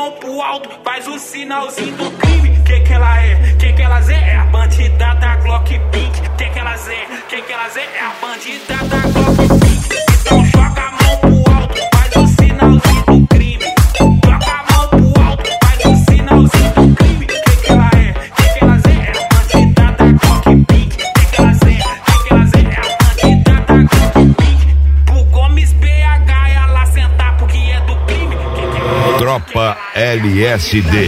mão pro alto, faz o sinalzinho do crime. Quem que ela é? Quem que elas é? É a bandida da Glock Pink. Quem que elas é? Quem que elas é? É a bandida da Glock Pink. Então joga a mão pro alto, faz o sinalzinho do crime. Joga a mão pro alto, faz o sinalzinho do crime. Quem que ela é? Quem que elas é? É a bandida da Glock Pink. Quem que elas é? Quem que elas é? É a bandida da Glock Pink. Pro Gomes BH ela sentar porque é do crime. Tropa LSD.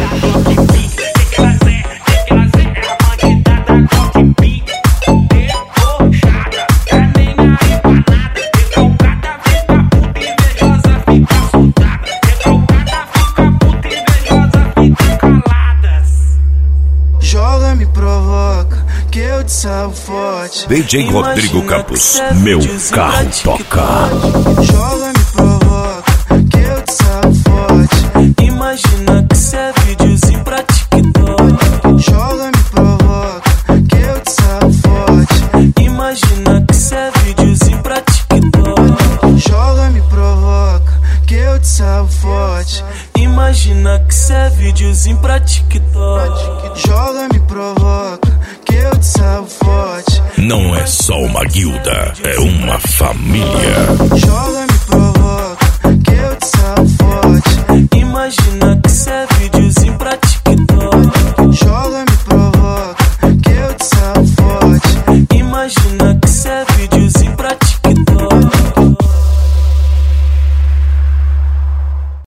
Joga, me provoca, que eu te salvo forte. DJ Rodrigo Campos, meu carro toca. Joga, me provoca, que eu te salvo forte. Imagina que cê é videozinho pra TikTok. Joga, me provoca, que eu te salvo forte. Imagina que cê é videozinho pra TikTok. Joga, me provoca, que eu te salvo forte. Imagina que cê é videozinho pra TikTok. Joga, me provoca, que eu te salvo forte. Não é só uma guilda, é uma família. Joga, me provoca, que eu te salvo forte. Imagina